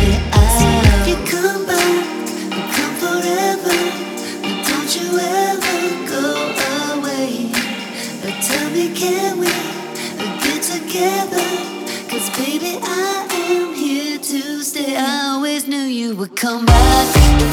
So if you come back, come forever. Don't you ever go away. Tell me, can we get together? 'Cause baby, I am here to stay. I always knew you would come back.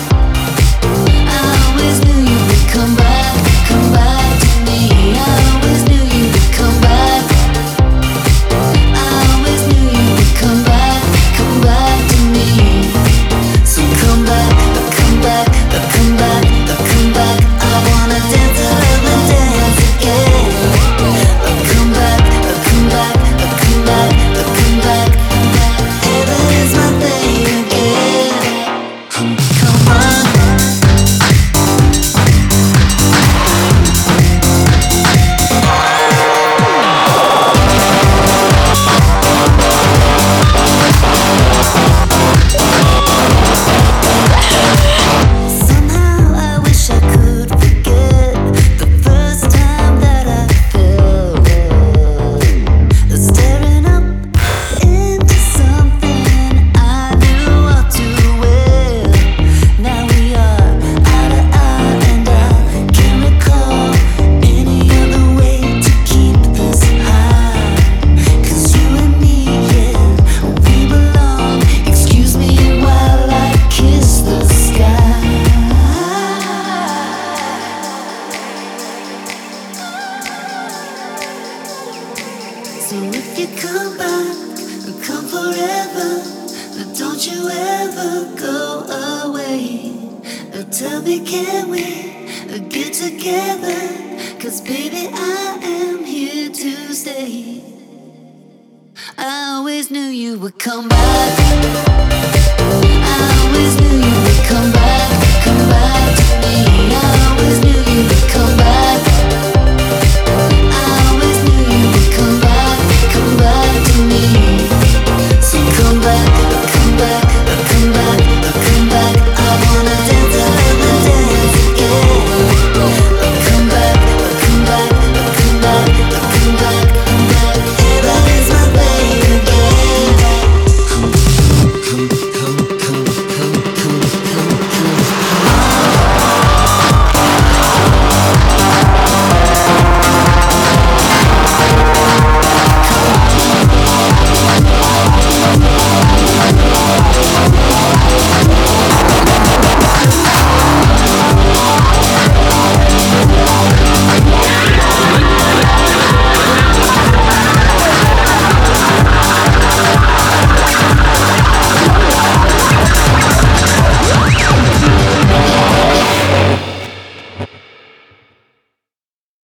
I always knew you would come back to me. I always knew you would come back. I always knew you would come back to me. So come back, come back, come back, come back. I wanna dance and dance again. Come back, come back, come back, come back. Heaven is my thing again. Come on. Somehow I wish I could forget the first time that I felt staring up into something I knew all too well. Now we are eye to eye, and I can't recall any other way to keep this high. 'Cause you and me, yeah, we belong. Excuse me while I kiss the sky. So if you come back, come forever. Don't you ever go away. Tell me, can we get together? 'Cause baby, I am here to stay. I always knew you would come back.